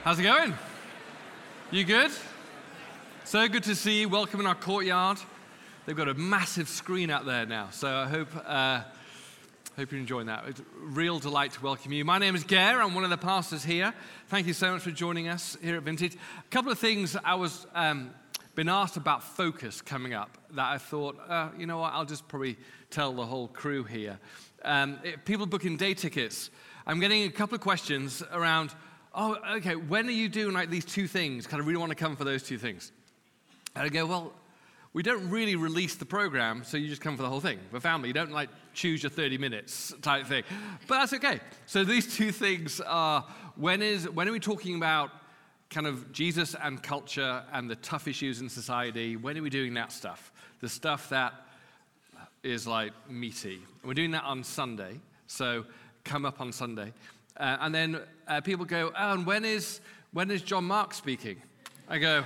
How's it going? You good? So good to see you. Welcome in our courtyard. They've got a massive screen out there now, so I hope you're enjoying that. It's a real delight to welcome you. My name is Ger. I'm one of the pastors here. Thank you so much for joining us here at Vintage. A couple of things I was been asked about focus coming up that I thought, you know what, I'll just probably tell the whole crew here. People booking day tickets. I'm getting a couple of questions around, when are you doing like these two things? Kind of really want to come for those two things. And I go, well, we don't really release the program, so you just come for the whole thing. We're family. You don't like choose your 30 minutes type thing. But that's okay. So these two things are, when are we talking about kind of Jesus and culture and the tough issues in society? When are we doing that stuff? The stuff that is like meaty. And we're doing that on Sunday, so come up on Sunday. And then people go, oh, and when is John Mark speaking? I go,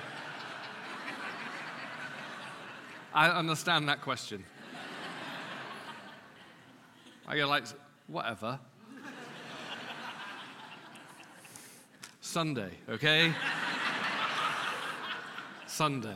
I understand that question. I go like, whatever. Sunday, okay? Sunday.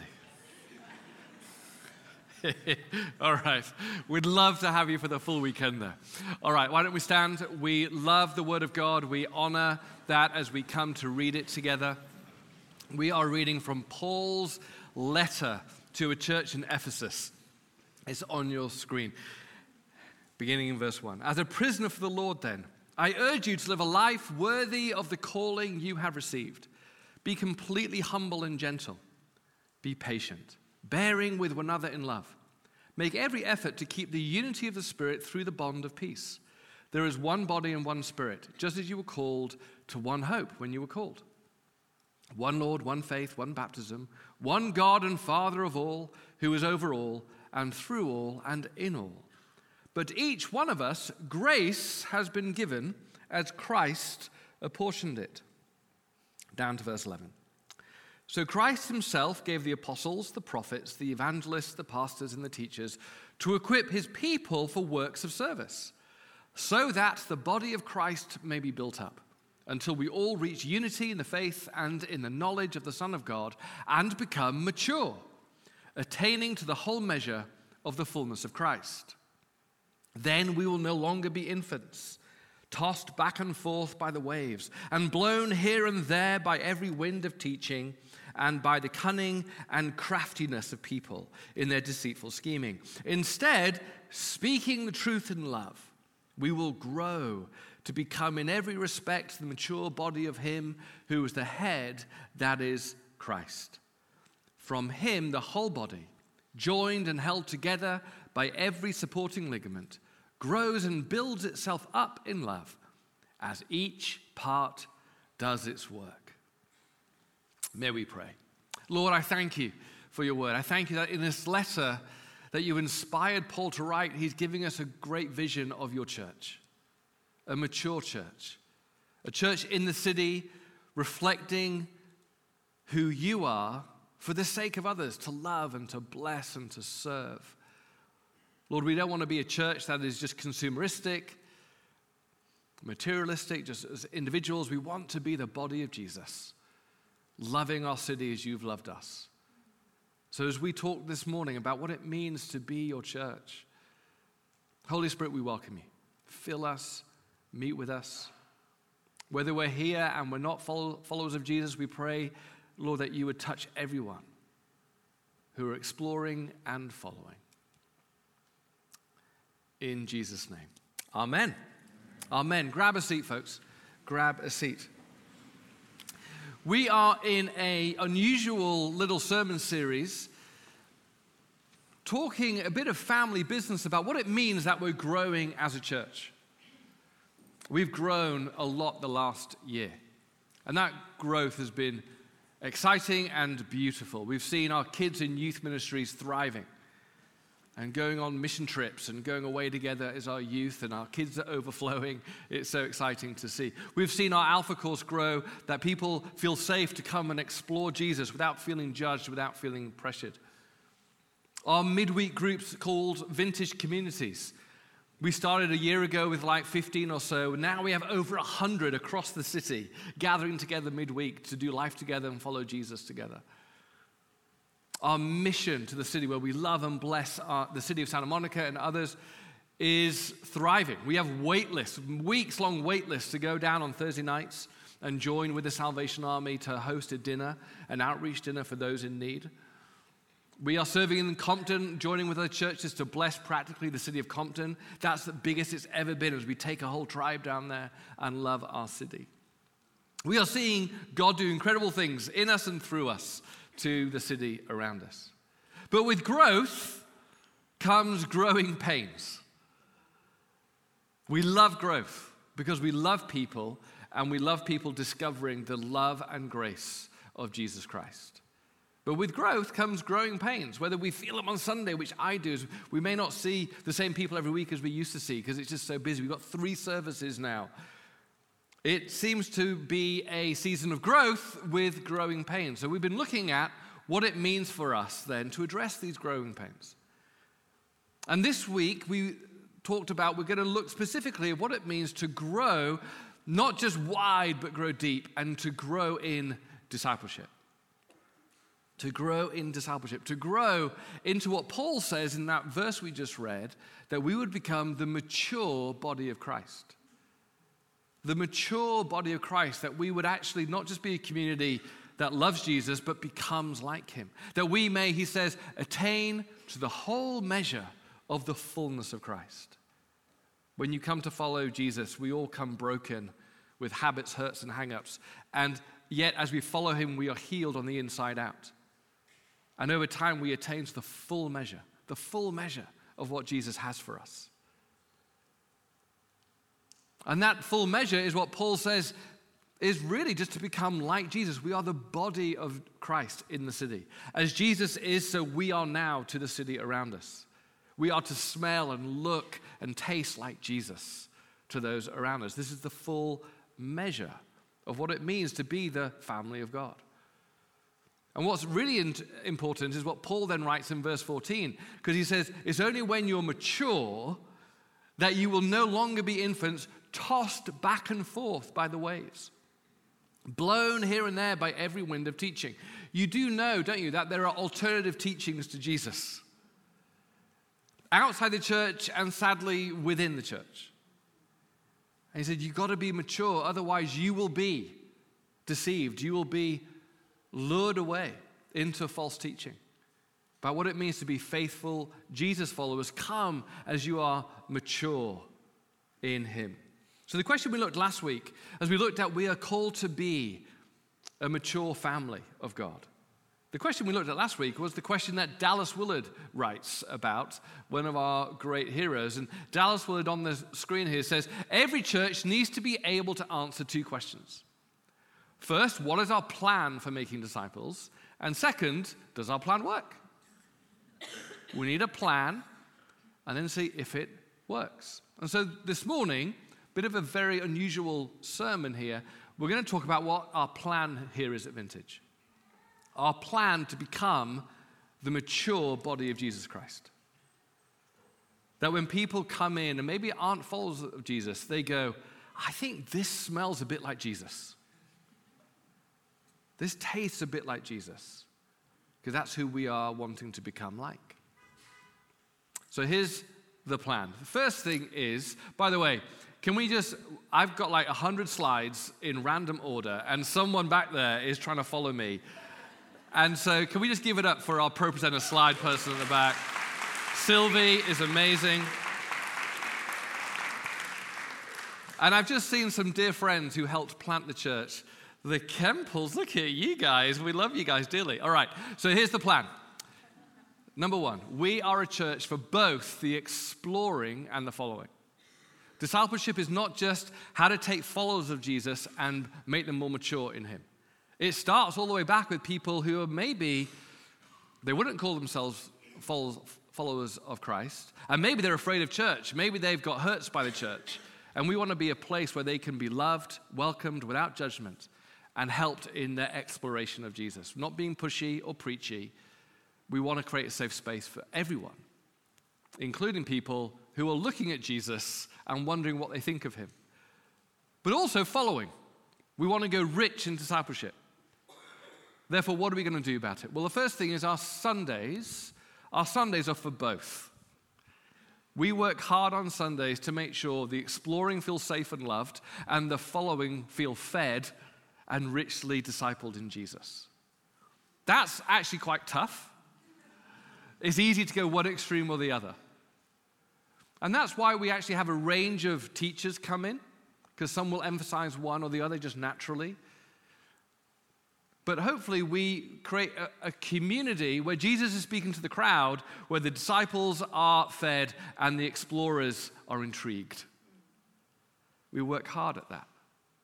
All right. We'd love to have you for the full weekend there. All right, why don't we stand? We love the Word of God. We honor that as we come to read it together. We are reading from Paul's letter to a church in Ephesus. It's on your screen, beginning in verse 1. As a prisoner for the Lord, then, I urge you to live a life worthy of the calling you have received. Be completely humble and gentle. Be patient, bearing with one another in love. Make every effort to keep the unity of the Spirit through the bond of peace. There is one body and one Spirit, just as you were called to one hope when you were called. One Lord, one faith, one baptism, one God and Father of all, who is over all and through all and in all. But each one of us, grace has been given as Christ apportioned it. Down to verse 11. So Christ himself gave the apostles, the prophets, the evangelists, the pastors, and the teachers to equip his people for works of service, so that the body of Christ may be built up, until we all reach unity in the faith and in the knowledge of the Son of God, and become mature, attaining to the whole measure of the fullness of Christ. Then we will no longer be infants, tossed back and forth by the waves, and blown here and there by every wind of teaching, and by the cunning and craftiness of people in their deceitful scheming. Instead, speaking the truth in love, we will grow to become in every respect the mature body of him who is the head, that is Christ. From him, the whole body, joined and held together by every supporting ligament, grows and builds itself up in love as each part does its work. May we pray. Lord, I thank you for your word. I thank you that in this letter that you inspired Paul to write, he's giving us a great vision of your church, a mature church, a church in the city reflecting who you are for the sake of others, to love and to bless and to serve. Lord, we don't want to be a church that is just consumeristic, materialistic, just as individuals. We want to be the body of Jesus, loving our city as you've loved us. So as we talk this morning about what it means to be your church, Holy Spirit, we welcome you. Fill us, meet with us. Whether we're here and we're not followers of Jesus, we pray, Lord, that you would touch everyone who are exploring and following. In Jesus' name. Amen. Amen. Grab a seat, folks. Grab a seat. We are in an unusual little sermon series talking a bit of family business about what it means that we're growing as a church. We've grown a lot the last year, and that growth has been exciting and beautiful. We've seen our kids in youth ministries thriving and going on mission trips and going away together as our youth, and our kids are overflowing. It's so exciting to see. We've seen our Alpha course grow, that people feel safe to come and explore Jesus without feeling judged, without feeling pressured. Our midweek groups called Vintage Communities, We started a year ago with like 15 or so. Now we have over 100 across the city gathering together midweek to do life together and follow Jesus together. Our mission to the city, where we love and bless the city of Santa Monica and others, is thriving. We have wait lists, weeks-long wait lists to go down on Thursday nights and join with the Salvation Army to host a dinner, an outreach dinner for those in need. We are serving in Compton, joining with other churches to bless practically the city of Compton. That's the biggest it's ever been, as we take a whole tribe down there and love our city. We are seeing God do incredible things in us and through us to the city around us. But with growth comes growing pains. We love growth because we love people, and we love people discovering the love and grace of Jesus Christ. But with growth comes growing pains, whether we feel them on Sunday, which I do. We may not see the same people every week as we used to see because it's just so busy. We've got 3 services now. It seems to be a season of growth with growing pains. So we've been looking at what it means for us then to address these growing pains. And this week we talked about, we're going to look specifically at what it means to grow, not just wide, but grow deep, and to grow in discipleship. To grow in discipleship, to grow into what Paul says in that verse we just read, that we would become the mature body of Christ. The mature body of Christ, that we would actually not just be a community that loves Jesus, but becomes like him. That we may, he says, attain to the whole measure of the fullness of Christ. When you come to follow Jesus, we all come broken with habits, hurts, and hang-ups. And yet, as we follow him, we are healed on the inside out. And over time, we attain to the full measure of what Jesus has for us. And that full measure is what Paul says is really just to become like Jesus. We are the body of Christ in the city. As Jesus is, so we are now to the city around us. We are to smell and look and taste like Jesus to those around us. This is the full measure of what it means to be the family of God. And what's really important is what Paul then writes in verse 14, because he says, it's only when you're mature that you will no longer be infants tossed back and forth by the waves, blown here and there by every wind of teaching. You do know, don't you, that there are alternative teachings to Jesus outside the church and sadly within the church. And he said, you've got to be mature, otherwise you will be deceived. You will be lured away into false teaching about what it means to be faithful Jesus followers. Come as you are mature in him. So the question we looked last week, as we looked at, we are called to be a mature family of God. The question we looked at last week was the question that Dallas Willard writes about, one of our great heroes. And Dallas Willard on the screen here says, every church needs to be able to answer 2 questions. First, what is our plan for making disciples? And second, does our plan work? We need a plan and then see if it works. And so this morning, a bit of a very unusual sermon here. We're going to talk about what our plan here is at Vintage. Our plan to become the mature body of Jesus Christ. That when people come in and maybe aren't followers of Jesus, they go, I think this smells a bit like Jesus. This tastes a bit like Jesus, because that's who we are wanting to become like. So here's the plan. The first thing is, by the way, I've got like 100 slides in random order, and someone back there is trying to follow me. And so can we just give it up for our ProPresenter slide person at the back? Sylvie is amazing. And I've just seen some dear friends who helped plant the church. The Kemples, look at you guys. We love you guys dearly. All right, so here's the plan. Number 1, we are a church for both the exploring and the following. Discipleship is not just how to take followers of Jesus and make them more mature in him. It starts all the way back with people who are maybe, they wouldn't call themselves followers of Christ, and maybe they're afraid of church. Maybe they've got hurts by the church, and we want to be a place where they can be loved, welcomed without judgment, and helped in their exploration of Jesus. Not being pushy or preachy. We want to create a safe space for everyone. including people who are looking at Jesus and wondering what they think of him, but also following. We want to go rich in discipleship. Therefore, what are we going to do about it? Well, the first thing is our Sundays are for both. We work hard on Sundays to make sure the exploring feels safe and loved, and the following feel fed and richly discipled in Jesus. That's actually quite tough. It's easy to go one extreme or the other. And that's why we actually have a range of teachers come in, because some will emphasize one or the other just naturally. But hopefully we create a community where Jesus is speaking to the crowd, where the disciples are fed and the explorers are intrigued. We work hard at that.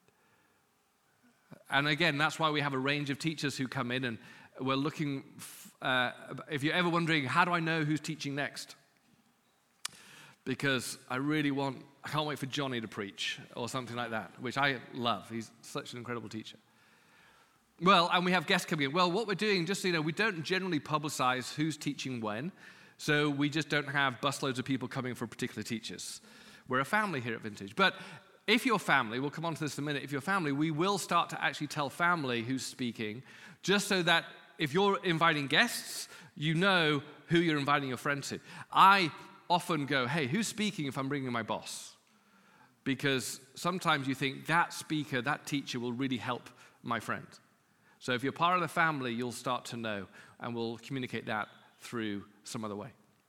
And again, that's why we have a range of teachers who come in, and we're looking, if you're ever wondering, how do I know who's teaching next? Because I can't wait for Johnny to preach or something like that, which I love. He's such an incredible teacher. Well, and we have guests coming in. Well, what we're doing, just so you know, we don't generally publicize who's teaching when, so we just don't have busloads of people coming for particular teachers. We're a family here at Vintage. But if you're family, we'll come on to this in a minute, if you're family, we will start to actually tell family who's speaking, just so that if you're inviting guests, you know who you're inviting your friend to. I often go, hey, who's speaking if I'm bringing my boss? Because sometimes you think that speaker, that teacher will really help my friend. So if you're part of the family, you'll start to know, and we'll communicate that through some other way.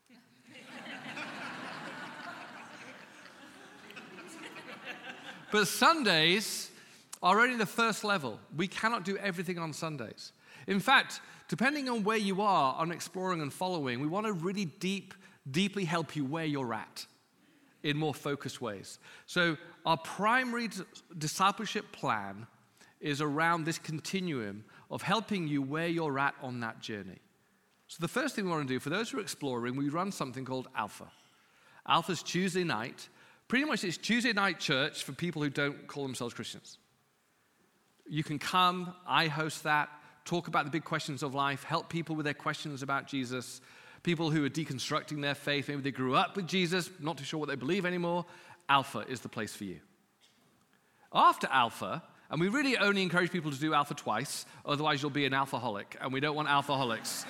But Sundays are only the first level. We cannot do everything on Sundays. In fact, depending on where you are on exploring and following, we want to really deeply help you where you're at in more focused ways. So our primary discipleship plan is around this continuum of helping you where you're at on that journey. So the first thing we want to do, for those who are exploring, we run something called Alpha. Alpha's Tuesday night. Pretty much it's Tuesday night church for people who don't call themselves Christians. You can come, I host that, talk about the big questions of life, help people with their questions about Jesus, people who are deconstructing their faith, maybe they grew up with Jesus, not too sure what they believe anymore. Alpha is the place for you. After Alpha, and we really only encourage people to do Alpha twice, otherwise you'll be an alphaholic, and we don't want alphaholics.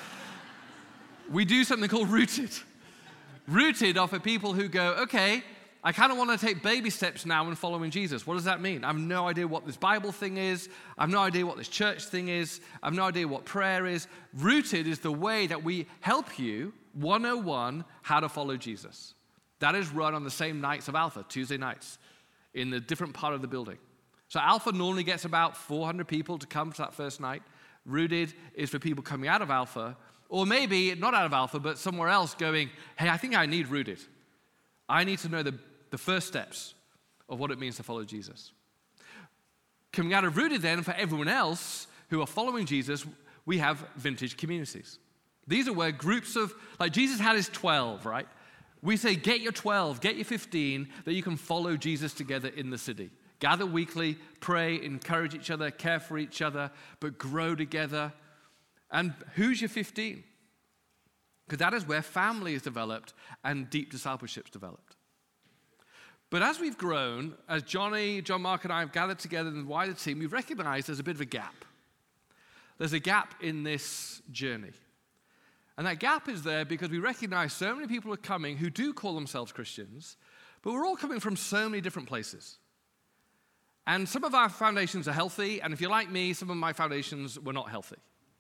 We do something called Rooted. Rooted are for people who go, okay, I kind of want to take baby steps now in following Jesus. What does that mean? I have no idea what this Bible thing is. I have no idea what this church thing is. I have no idea what prayer is. Rooted is the way that we help you, 101, how to follow Jesus. That is run on the same nights of Alpha, Tuesday nights, in the different part of the building. So Alpha normally gets about 400 people to come to that first night. Rooted is for people coming out of Alpha, or maybe not out of Alpha, but somewhere else going, hey, I think I need Rooted. I need to know the first steps of what it means to follow Jesus. Coming out of Rooted then, for everyone else who are following Jesus, we have Vintage communities. These are where groups of, like Jesus had his 12, right? We say, get your 12, get your 15, that you can follow Jesus together in the city. Gather weekly, pray, encourage each other, care for each other, but grow together. And who's your 15? Because that is where family is developed and deep discipleship is developed. But as we've grown, as John Mark, and I have gathered together in the wider team, we've recognized there's a bit of a gap. There's a gap in this journey. And that gap is there because we recognize so many people are coming who do call themselves Christians, but we're all coming from so many different places. And some of our foundations are healthy, and if you're like me, some of my foundations were not healthy.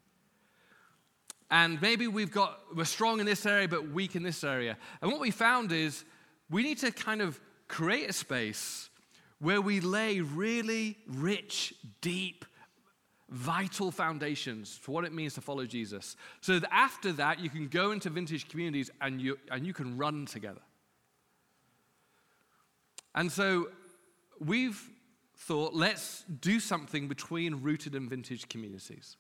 And maybe we're strong in this area, but weak in this area. And what we found is we need to kind of create a space where we lay really rich, deep, vital foundations for what it means to follow Jesus. So that after that, you can go into Vintage communities and you can run together. And so we've thought, let's do something between Rooted and Vintage communities.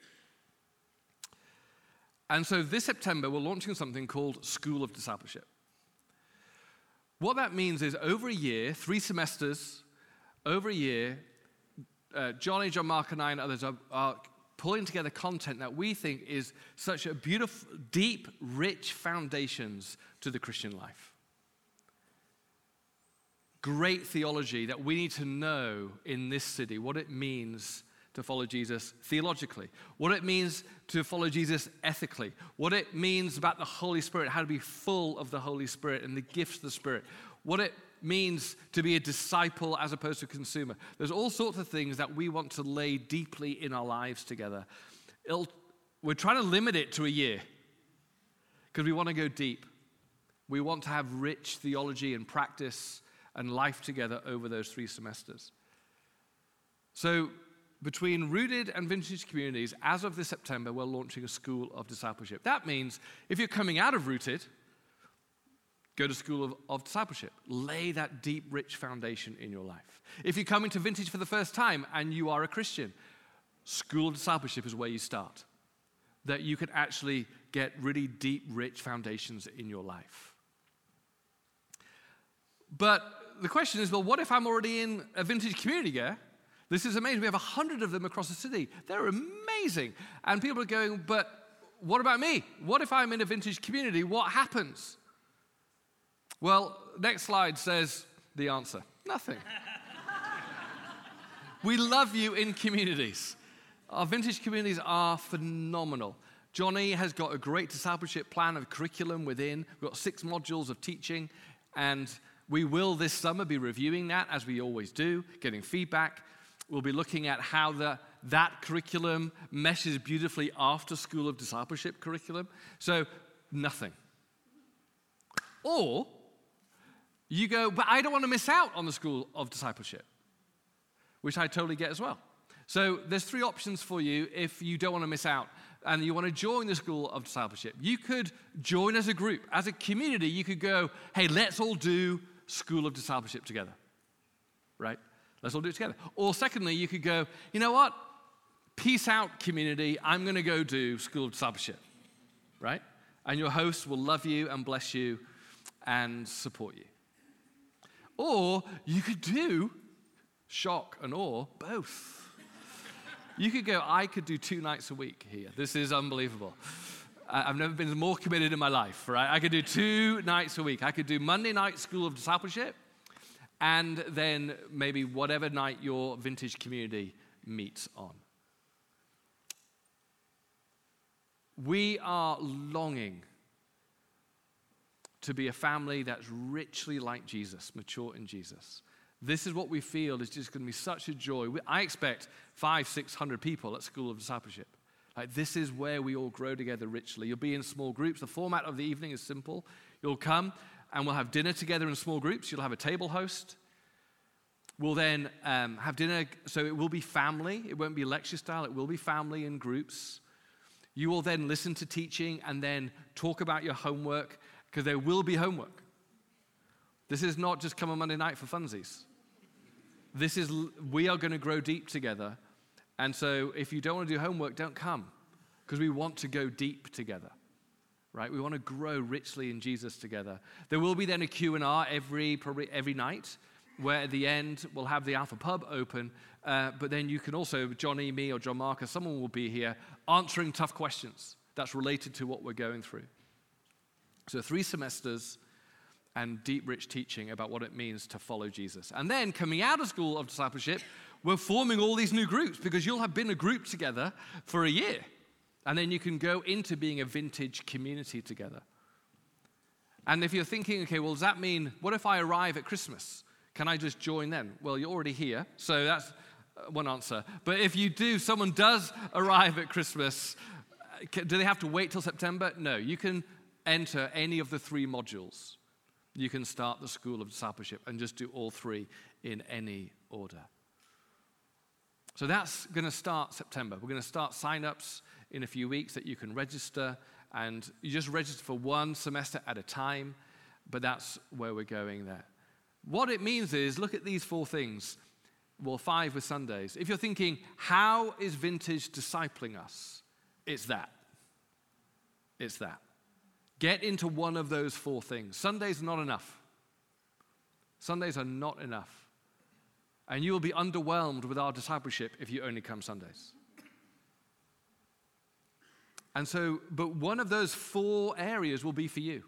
And so this September, we're launching something called School of Discipleship. What that means is over a year, 3 semesters, over a year, John Mark, and I and others are pulling together content that we think is such a beautiful, deep, rich foundations to the Christian life. Great theology that we need to know in this city, what it means to follow Jesus theologically, what it means to follow Jesus ethically, what it means about the Holy Spirit, how to be full of the Holy Spirit and the gifts of the Spirit, what it means to be a disciple as opposed to a consumer. There's all sorts of things that we want to lay deeply in our lives together. We're trying to limit it to a year because we want to go deep. We want to have rich theology and practice and life together over those 3 semesters. So between Rooted and Vintage Communities, as of this September, we're launching a School of Discipleship. That means if you're coming out of Rooted, go to School of Discipleship. Lay that deep, rich foundation in your life. If you're coming to Vintage for the first time and you are a Christian, School of Discipleship is where you start. That you can actually get really deep, rich foundations in your life. But the question is, well, what if I'm already in a Vintage community, yeah? This is amazing. We have 100 of them across the city. They're amazing. And people are going, but what about me? What if I'm in a Vintage community? What happens? Well, next slide says the answer. Nothing. We love you in communities. Our Vintage communities are phenomenal. Johnny has got a great discipleship plan of curriculum within. We've got 6 modules of teaching, and we will this summer be reviewing that, as we always do, getting feedback. We'll be looking at how that curriculum meshes beautifully after School of Discipleship curriculum. So, nothing. Or you go, but I don't want to miss out on the School of Discipleship, which I totally get as well. So there's 3 options for you if you don't want to miss out and you want to join the School of Discipleship. You could join as a group. As a community, you could go, hey, let's all do School of Discipleship together, right? Let's all do it together. Or secondly, you could go, you know what? Peace out, community. I'm going to go do School of Discipleship, right? And your host will love you and bless you and support you. Or you could do, shock and awe, both. You could go, I could do 2 nights a week here. This is unbelievable. I've never been more committed in my life, right? I could do 2 nights a week. I could do Monday night School of Discipleship, and then maybe whatever night your Vintage community meets on. We are longing to be a family that's richly like Jesus, mature in Jesus. This is what we feel is just going to be such a joy. I expect 500-600 people at School of Discipleship. Like, this is where we all grow together richly. You'll be in small groups. The format of the evening is simple. You'll come and we'll have dinner together in small groups. You'll have a table host. We'll then have dinner, so it will be family. It won't be lecture style. It will be family in groups. You will then listen to teaching and then talk about your homework, because there will be homework. This is not just come on Monday night for funsies. We are going to grow deep together. And so if you don't want to do homework, don't come, because we want to go deep together, right? We want to grow richly in Jesus together. There will be then a Q&R probably every night, where at the end we'll have the Alpha Pub open, but then you can also, Johnny, me, or John Marcus, someone will be here answering tough questions that's related to what we're going through. So 3 semesters and deep, rich teaching about what it means to follow Jesus. And then coming out of School of Discipleship, we're forming all these new groups, because you'll have been a group together for a year. And then you can go into being a Vintage community together. And if you're thinking, okay, well, does that mean, what if I arrive at Christmas? Can I just join then? Well, you're already here, so that's one answer. But if you do, someone does arrive at Christmas, do they have to wait till September? No, you can enter any of the 3 modules. You can start the School of Discipleship and just do all 3 in any order. So that's going to start September. We're going to start sign-ups in a few weeks that you can register, and you just register for 1 semester at a time, but that's where we're going there. What it means is, look at these 4 things. Well, 5 with Sundays. If you're thinking, how is Vintage discipling us? It's that. It's that. Get into one of those 4 things. Sundays are not enough. Sundays are not enough. And you will be underwhelmed with our discipleship if you only come Sundays. And so, but one of those 4 areas will be for you.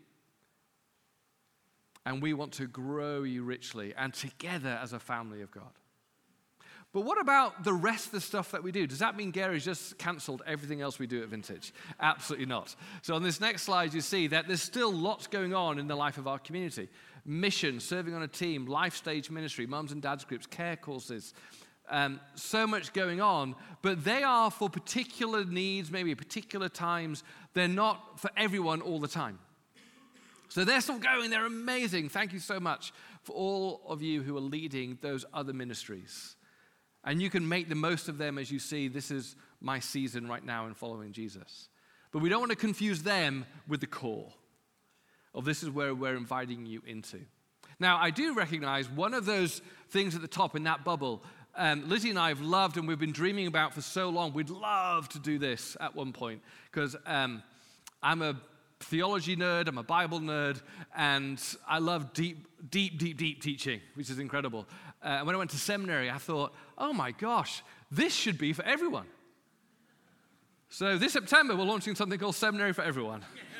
And we want to grow you richly and together as a family of God. But what about the rest of the stuff that we do? Does that mean Gary's just cancelled everything else we do at Vintage? Absolutely not. So on this next slide, you see that there's still lots going on in the life of our community. Mission, serving on a team, life stage ministry, mums and dads groups, care courses, so much going on. But they are for particular needs, maybe particular times. They're not for everyone all the time. So they're still going. They're amazing. Thank you so much for all of you who are leading those other ministries. And you can make the most of them as you see, this is my season right now in following Jesus. But we don't want to confuse them with the core of this is where we're inviting you into. Now, I do recognize one of those things at the top in that bubble, Lizzie and I have loved and we've been dreaming about for so long. We'd love to do this at one point because I'm a theology nerd, I'm a Bible nerd, and I love deep teaching, which is incredible. When I went to seminary, I thought, oh my gosh, this should be for everyone. So this September, we're launching something called Seminary for Everyone,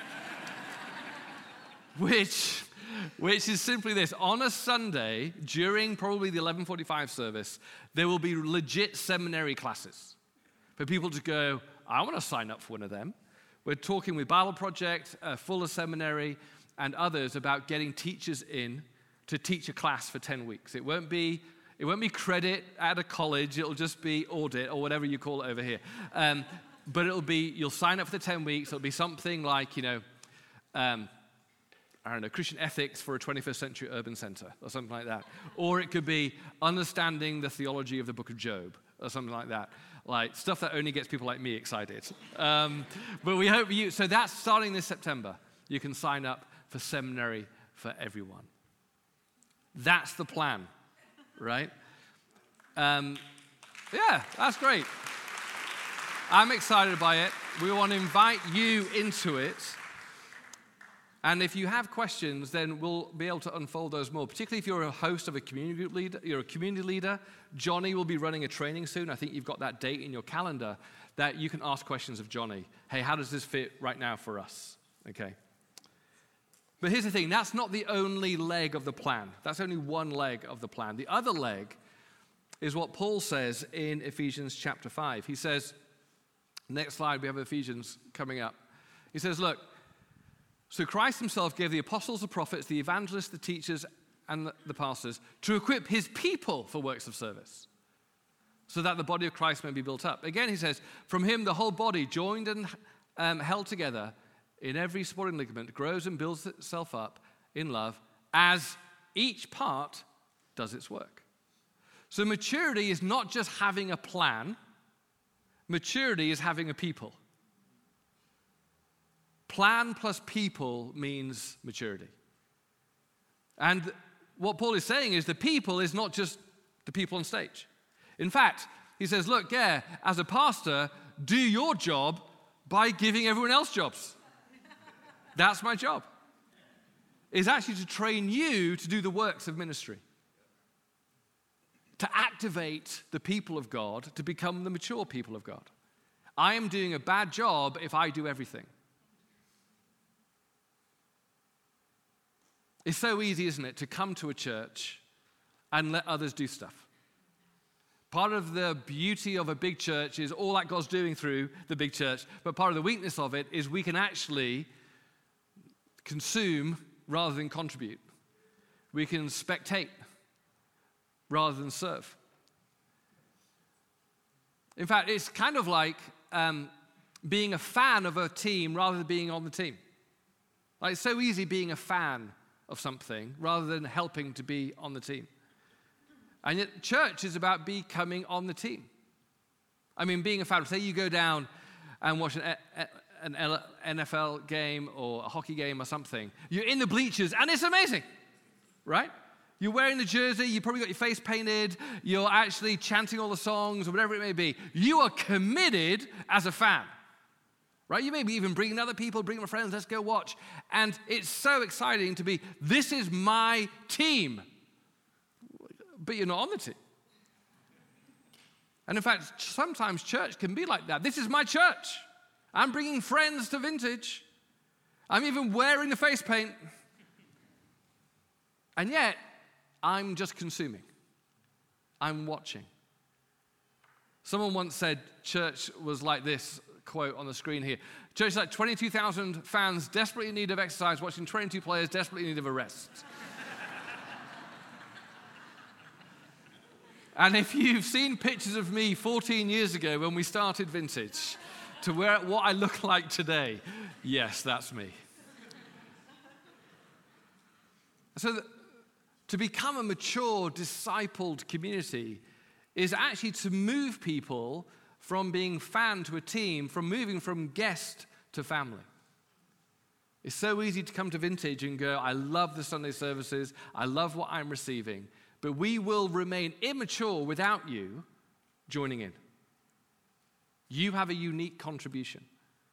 which is simply this. On a Sunday, during probably the 11:45 service, there will be legit seminary classes for people to go, I want to sign up for one of them. We're talking with Bible Project, Fuller Seminary, and others about getting teachers in to teach a class for 10 weeks. It won't be credit at a college. It'll just be audit or whatever you call it over here. But it'll be, you'll sign up for the 10 weeks. It'll be something like, I don't know, Christian ethics for a 21st century urban center or something like that. Or it could be understanding the theology of the book of Job or something like that. Like stuff that only gets people like me excited. But we hope so that's starting this September. You can sign up for Seminary for Everyone. That's the plan, right? Yeah, that's great. I'm excited by it. We want to invite you into it. And if you have questions, then we'll be able to unfold those more, particularly if you're a host of a community group leader, you're a community leader. Johnny will be running a training soon. I think you've got that date in your calendar that you can ask questions of Johnny. Hey, how does this fit right now for us? Okay. But here's the thing, that's not the only leg of the plan. That's only one leg of the plan. The other leg is what Paul says in Ephesians chapter 5. He says, next slide, we have Ephesians coming up. He says, look, so Christ himself gave the apostles, the prophets, the evangelists, the teachers, and the pastors to equip his people for works of service, so that the body of Christ may be built up. Again, he says, from him the whole body, joined and held together in every supporting ligament, grows and builds itself up in love as each part does its work. So maturity is not just having a plan. Maturity is having a people. Plan plus people means maturity. And what Paul is saying is the people is not just the people on stage. In fact, he says, look, yeah, as a pastor, do your job by giving everyone else jobs. That's my job. Is actually to train you to do the works of ministry. To activate the people of God to become the mature people of God. I am doing a bad job if I do everything. It's so easy, isn't it, to come to a church and let others do stuff. Part of the beauty of a big church is all that God's doing through the big church, but part of the weakness of it is we can actually consume rather than contribute. We can spectate rather than serve. In fact, it's kind of like being a fan of a team rather than being on the team. Like, it's so easy being a fan of something rather than helping to be on the team. And yet church is about becoming on the team. I mean, being a fan, say you go down and watch an NFL game or a hockey game or something. You're in the bleachers and it's amazing, right? You're wearing the jersey, you probably got your face painted, you're actually chanting all the songs or whatever it may be. You are committed as a fan. Right? You may be even bringing other people, bringing friends, let's go watch. And it's so exciting to be, this is my team. But you're not on the team. And in fact, sometimes church can be like that. This is my church. I'm bringing friends to Vintage. I'm even wearing the face paint. And yet, I'm just consuming. I'm watching. Someone once said church was like this, quote on the screen here. Church is like 22,000 fans desperately in need of exercise, watching 22 players desperately in need of a rest. And if you've seen pictures of me 14 years ago when we started Vintage to what I look like today, yes, that's me. So to become a mature, discipled community is actually to move people from being fan to a team, from moving from guest to family. It's so easy to come to Vintage and go, I love the Sunday services, I love what I'm receiving, but we will remain immature without you joining in. You have a unique contribution.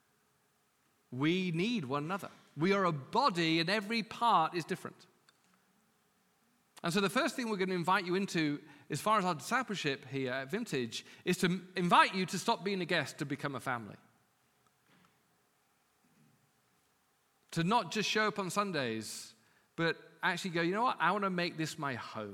We need one another. We are a body and every part is different. And so the first thing we're going to invite you into, as far as our discipleship here at Vintage, is to invite you to stop being a guest to become a family. To not just show up on Sundays, but actually go, you know what, I want to make this my home.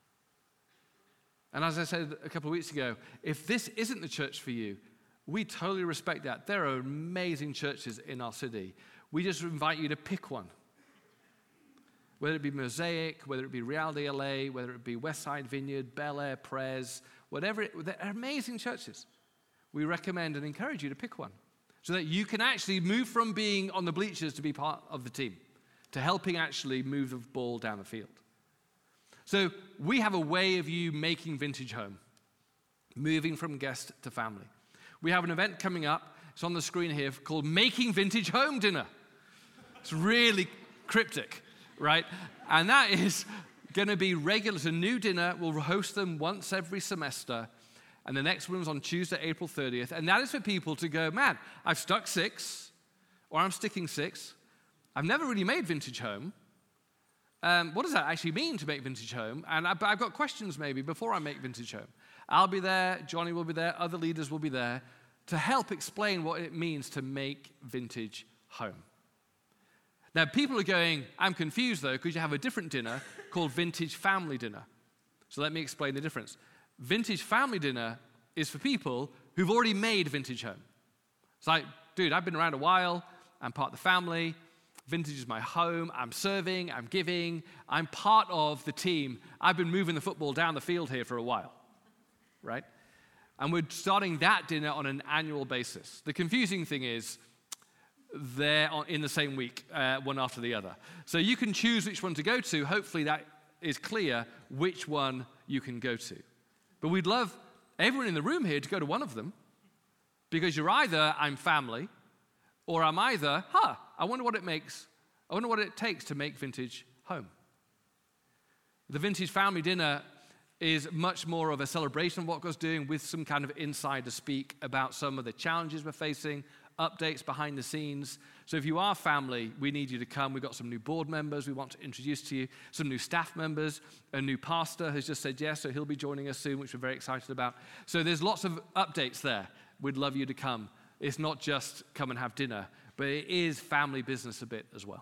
And as I said a couple of weeks ago, if this isn't the church for you, we totally respect that. There are amazing churches in our city. We just invite you to pick one. Whether it be Mosaic, whether it be Reality LA, whether it be Westside Vineyard, Bel Air, Prez, whatever, they're amazing churches. We recommend and encourage you to pick one so that you can actually move from being on the bleachers to be part of the team, to helping actually move the ball down the field. So we have a way of you making Vintage home, moving from guest to family. We have an event coming up, it's on the screen here, called Making Vintage Home Dinner. It's really cryptic, right? And that is going to be regular. It's a new dinner. We'll host them once every semester. And the next one's on Tuesday, April 30th. And that is for people to go, man, I've stuck 6, or I'm sticking 6. I've never really made Vintage home. What does that actually mean to make Vintage home? And I've got questions maybe before I make Vintage home. I'll be there, Johnny will be there, other leaders will be there to help explain what it means to make Vintage home. Now, people are going, I'm confused though, because you have a different dinner called Vintage Family Dinner. So let me explain the difference. Vintage Family Dinner is for people who've already made Vintage home. It's like, dude, I've been around a while, I'm part of the family, Vintage is my home, I'm serving, I'm giving, I'm part of the team. I've been moving the football down the field here for a while, right? And we're starting that dinner on an annual basis. The confusing thing is, they're in the same week, one after the other. So you can choose which one to go to. Hopefully that is clear which one you can go to. But we'd love everyone in the room here to go to one of them, because you're either, I'm family, or I'm either, I wonder what it takes to make Vintage home. The Vintage Family Dinner is much more of a celebration of what God's doing with some kind of insider speak about some of the challenges we're facing, updates behind the scenes. So if you are family, we need you to come. We've got some new board members we want to introduce to you, some new staff members. A new pastor has just said yes, so he'll be joining us soon, which we're very excited about. So there's lots of updates there. We'd love you to come. It's not just come and have dinner, but it is family business a bit as well.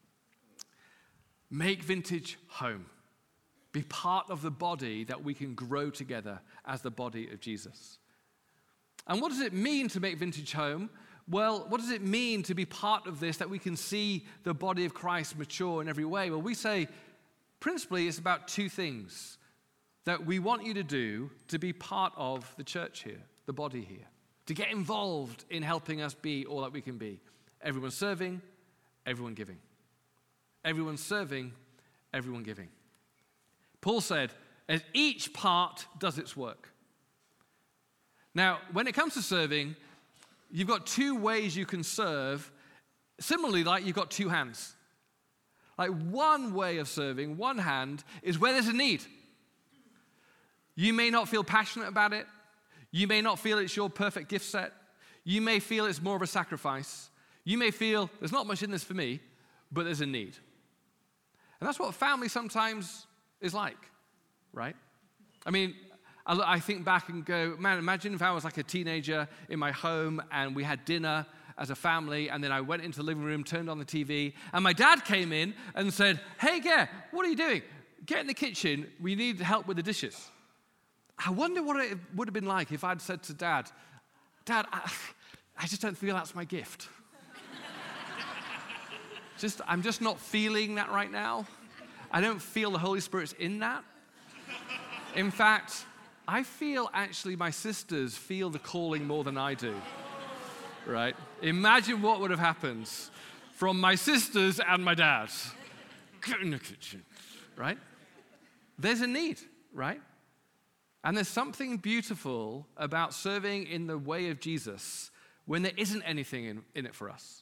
Make Vintage home. Be part of the body that we can grow together as the body of Jesus. And what does it mean to make Vintage home? Well, what does it mean to be part of this, that we can see the body of Christ mature in every way? Well, we say, principally, it's about 2 things that we want you to do to be part of the church here, the body here, to get involved in helping us be all that we can be. Everyone serving, everyone giving. Everyone serving, everyone giving. Paul said, as each part does its work. Now, when it comes to serving, you've got 2 ways you can serve, similarly like you've got 2 hands. Like one way of serving, one hand, is where there's a need. You may not feel passionate about it. You may not feel it's your perfect gift set. You may feel it's more of a sacrifice. You may feel there's not much in this for me, but there's a need. And that's what family sometimes is like, right? I mean, I think back and go, man, imagine if I was like a teenager in my home and we had dinner as a family, and then I went into the living room, turned on the TV, and my dad came in and said, "Hey, Gare, what are you doing? Get in the kitchen. We need help with the dishes." I wonder what it would have been like if I'd said to Dad, "Dad, I just don't feel that's my gift. I'm just not feeling that right now. I don't feel the Holy Spirit's in that. In fact, I feel actually my sisters feel the calling more than I do." Right? Imagine what would have happened from my sisters and my dad. Get in the kitchen, right? There's a need, right? And there's something beautiful about serving in the way of Jesus when there isn't anything in it for us.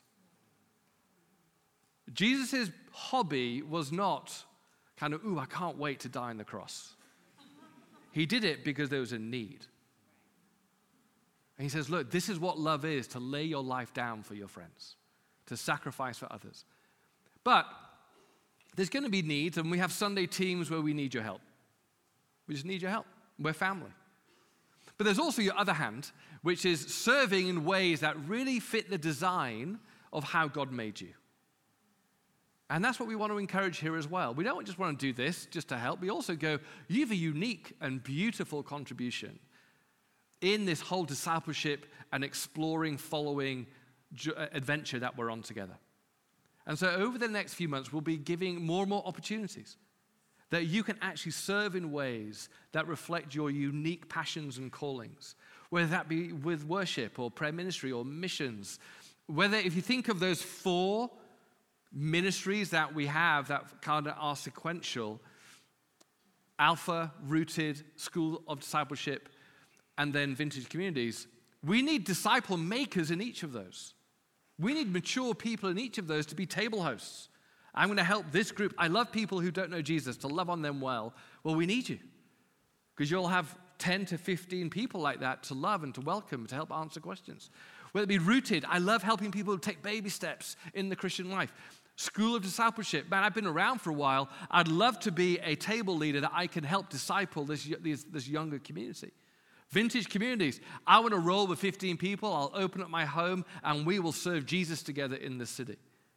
Jesus' hobby was not kind of, I can't wait to die on the cross. He did it because there was a need. And he says, look, this is what love is, to lay your life down for your friends, to sacrifice for others. But there's going to be needs, and we have Sunday teams where we need your help. We just need your help. We're family. But there's also your other hand, which is serving in ways that really fit the design of how God made you. And that's what we want to encourage here as well. We don't just want to do this just to help. We also go, you have a unique and beautiful contribution in this whole discipleship and exploring, following adventure that we're on together. And so over the next few months, we'll be giving more and more opportunities that you can actually serve in ways that reflect your unique passions and callings, whether that be with worship or prayer ministry or missions. Whether, if you think of those 4 ministries that we have that kind of are sequential: Alpha, Rooted, School of Discipleship, and then Vintage Communities, we need disciple makers in each of those. We need mature people in each of those to be table hosts. I'm going to help this group. I love people who don't know Jesus, to love on them well. Well, we need you, because you'll have 10 to 15 people like that to love and to welcome, to help answer questions. Whether it be Rooted, I love helping people take baby steps in the Christian life. School of Discipleship, man, I've been around for a while. I'd love to be a table leader that I can help disciple this younger community. Vintage Communities, I want to roll with 15 people. I'll open up my home and we will serve Jesus together in this city.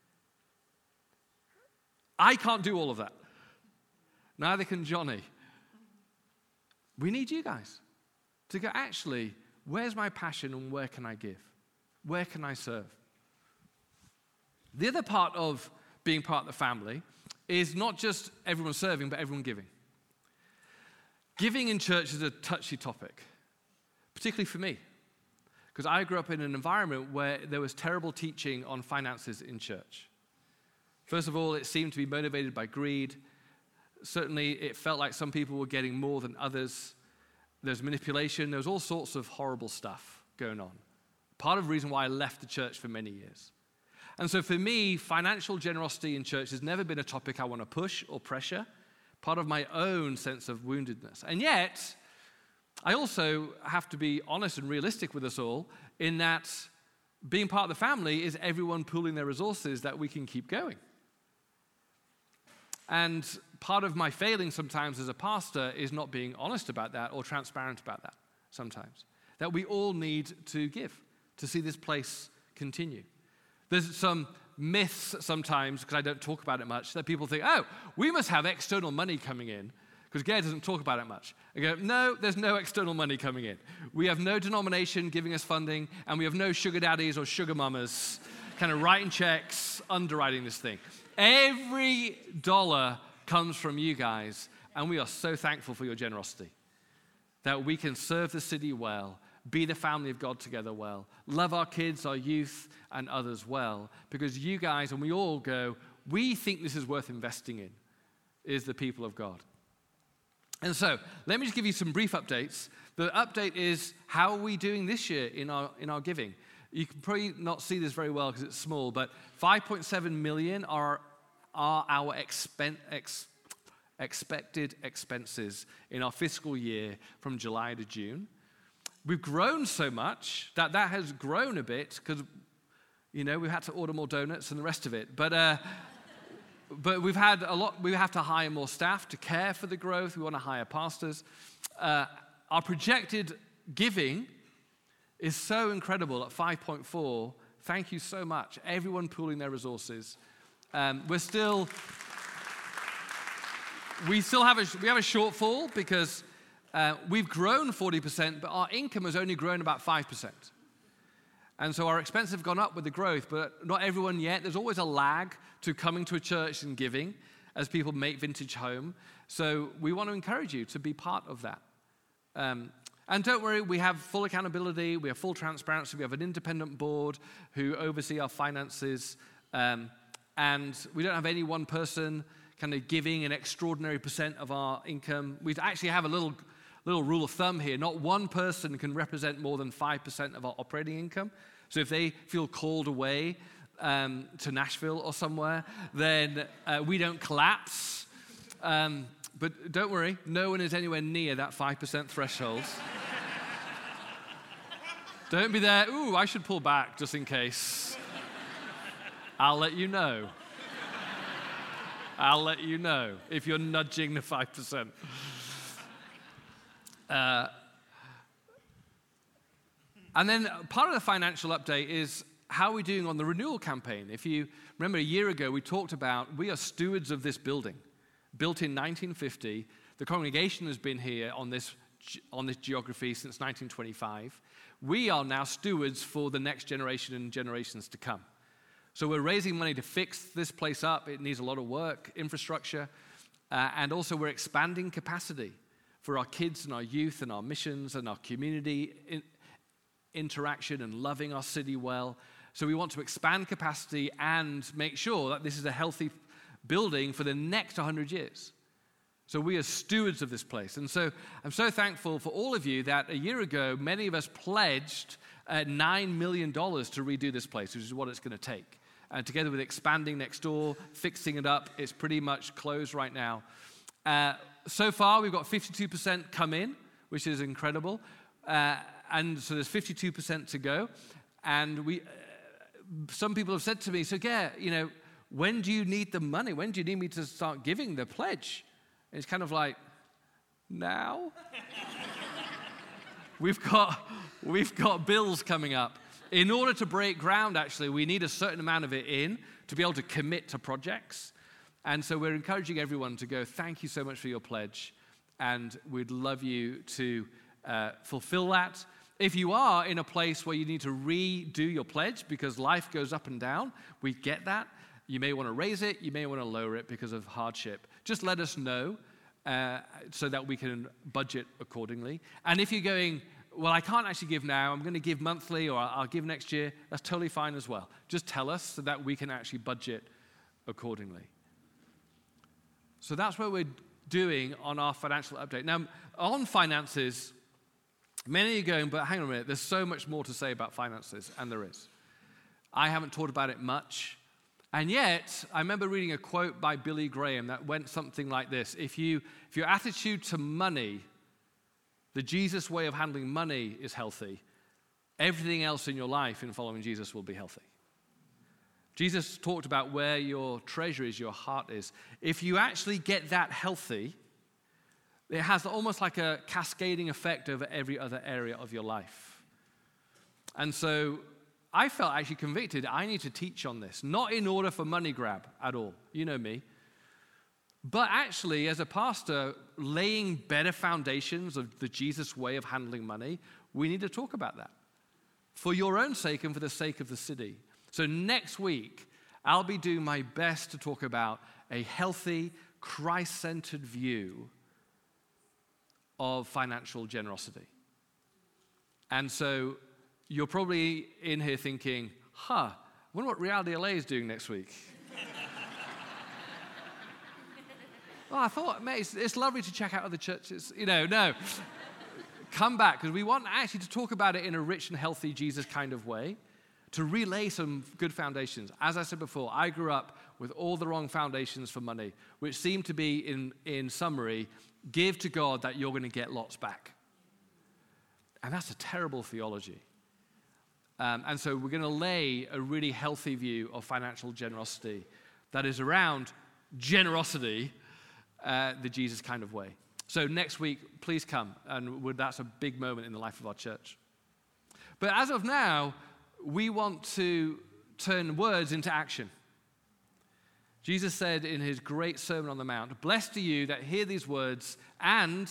I can't do all of that. Neither can Johnny. We need you guys to go, actually, where's my passion and where can I give? Where can I serve? The other part of being part of the family is not just everyone serving, but everyone giving. Giving in church is a touchy topic, particularly for me, because I grew up in an environment where there was terrible teaching on finances in church. First of all, it seemed to be motivated by greed. Certainly, it felt like some people were getting more than others. There's manipulation. There was all sorts of horrible stuff going on. Part of the reason why I left the church for many years. And so for me, financial generosity in church has never been a topic I want to push or pressure, part of my own sense of woundedness. And yet, I also have to be honest and realistic with us all in that being part of the family is everyone pooling their resources that we can keep going. And part of my failing sometimes as a pastor is not being honest about that or transparent about that sometimes. That we all need to give to see this place continue. There's some myths sometimes, because I don't talk about it much, that people think, we must have external money coming in, because Gare doesn't talk about it much. I go, no, there's no external money coming in. We have no denomination giving us funding, and we have no sugar daddies or sugar mamas kind of writing checks, underwriting this thing. Every dollar comes from you guys, and we are so thankful for your generosity, that we can serve the city well, be the family of God together well, love our kids, our youth, and others well, because you guys, and we all go, we think this is worth investing in, is the people of God. And so, let me just give you some brief updates. The update is, how are we doing this year in our giving? You can probably not see this very well because it's small, but 5.7 million are our expected expenses in our fiscal year from July to June. We've grown so much that has grown a bit because, we've had to order more donuts and the rest of it. But we've had a lot. We have to hire more staff to care for the growth. We want to hire pastors. Our projected giving is so incredible at 5.4 Thank you so much. Everyone pooling their resources. We still have a shortfall because we've grown 40%, but our income has only grown about 5%. And so our expenses have gone up with the growth, but not everyone yet. There's always a lag to coming to a church and giving as people make Vintage home. So we want to encourage you to be part of that. And don't worry, we have full accountability, we have full transparency, we have an independent board who oversee our finances, and we don't have any one person kind of giving an extraordinary percent of our income. We actually have a little rule of thumb here. Not one person can represent more than 5% of our operating income. So if they feel called away to Nashville or somewhere, then we don't collapse. But don't worry, no one is anywhere near that 5% threshold. Don't be there, ooh, I should pull back just in case. I'll let you know. I'll let you know if you're nudging the 5%. And then part of the financial update is how we're doing on the renewal campaign. If you remember a year ago, we talked about we are stewards of this building. Built in 1950. The congregation has been here on this geography since 1925. We are now stewards for the next generation and generations to come. So we're raising money to fix this place up. It needs a lot of work, infrastructure, and also we're expanding capacity for our kids and our youth and our missions and our community interaction and loving our city well. So we want to expand capacity and make sure that this is a healthy building for the next 100 years. So we are stewards of this place. And so I'm so thankful for all of you that a year ago, many of us pledged $9 million to redo this place, which is what it's going to take. And together with expanding next door, fixing it up, it's pretty much closed right now. So far, we've got 52% come in, which is incredible. And so there's 52% to go. And some people have said to me, so Ger, when do you need the money? When do you need me to start giving the pledge? And it's kind of like, now? We've got bills coming up. In order to break ground, actually, we need a certain amount of it in to be able to commit to projects. And so we're encouraging everyone to go, thank you so much for your pledge. And we'd love you to fulfill that. If you are in a place where you need to redo your pledge because life goes up and down, we get that. You may want to raise it, you may want to lower it because of hardship. Just let us know so that we can budget accordingly. And if you're going, well, I can't actually give now, I'm going to give monthly or I'll give next year, that's totally fine as well. Just tell us so that we can actually budget accordingly. So that's what we're doing on our financial update. Now, on finances, many of you are going, but hang on a minute, there's so much more to say about finances, and there is. I haven't talked about it much. And yet, I remember reading a quote by Billy Graham that went something like this. If your attitude to money, the Jesus way of handling money is healthy, everything else in your life in following Jesus will be healthy. Jesus talked about where your treasure is, your heart is. If you actually get that healthy, it has almost like a cascading effect over every other area of your life. And so I felt actually convicted. I need to teach on this, not in order for money grab at all. You know me. But actually, as a pastor, laying better foundations of the Jesus way of handling money, we need to talk about that for your own sake and for the sake of the city. So next week, I'll be doing my best to talk about a healthy, Christ-centered view of financial generosity. And so you're probably in here thinking, I wonder what Reality LA is doing next week. Well, I thought, mate, it's lovely to check out other churches. No. Come back, because we want actually to talk about it in a rich and healthy Jesus kind of way, to relay some good foundations. As I said before, I grew up with all the wrong foundations for money, which seem to be, in summary, give to God that you're going to get lots back. And that's a terrible theology. And so we're going to lay a really healthy view of financial generosity that is around generosity, the Jesus kind of way. So next week, please come. And that's a big moment in the life of our church. But as of now, we want to turn words into action. Jesus said in his great Sermon on the Mount, "Blessed are you that hear these words and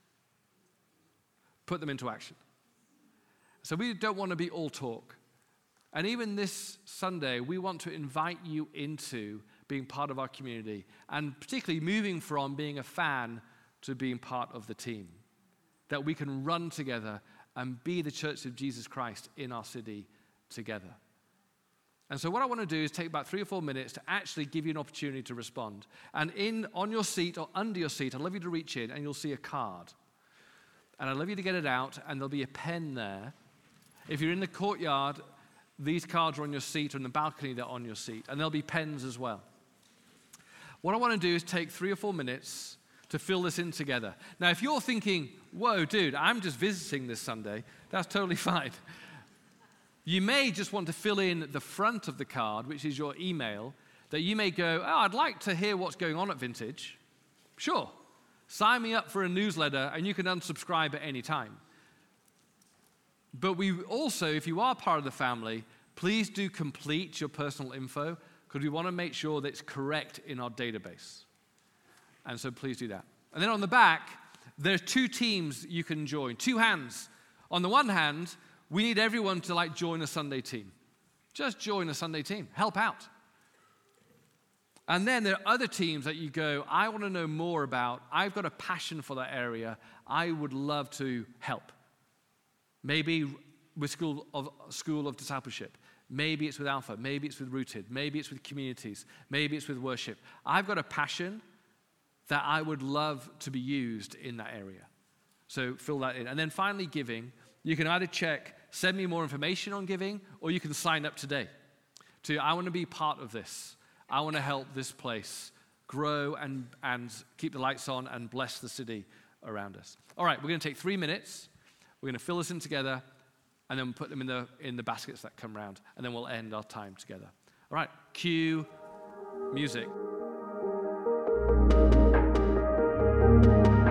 put them into action." So we don't want to be all talk. And even this Sunday, we want to invite you into being part of our community, and particularly moving from being a fan to being part of the team. That we can run together and be the church of Jesus Christ in our city together. And so what I want to do is take about 3 or 4 minutes to actually give you an opportunity to respond. And on your seat or under your seat, I'd love you to reach in and you'll see a card. And I'd love you to get it out, and there'll be a pen there. If you're in the courtyard, these cards are on your seat, or in the balcony, they're on your seat. And there'll be pens as well. What I want to do is take 3 or 4 minutes to fill this in together. Now, if you're thinking, whoa, dude, I'm just visiting this Sunday, that's totally fine. You may just want to fill in the front of the card, which is your email, that you may go, oh, I'd like to hear what's going on at Vintage. Sure. Sign me up for a newsletter, and you can unsubscribe at any time. But we also, if you are part of the family, please do complete your personal info, because we want to make sure that it's correct in our database. And so please do that. And then on the back, there's 2 teams you can join, 2 hands. On the one hand, we need everyone to join a Sunday team. Just join a Sunday team. Help out. And then there are other teams that you go, I want to know more about. I've got a passion for that area. I would love to help. Maybe with School of Discipleship. Maybe it's with Alpha. Maybe it's with Rooted. Maybe it's with communities. Maybe it's with worship. I've got a passion that I would love to be used in that area. So fill that in. And then finally, giving. You can either check, send me more information on giving, or you can sign up today. I want to be part of this. I want to help this place grow and keep the lights on and bless the city around us. All right, we're going to take 3 minutes. We're going to fill this in together, and then put them in the baskets that come round, and then we'll end our time together. All right, cue music.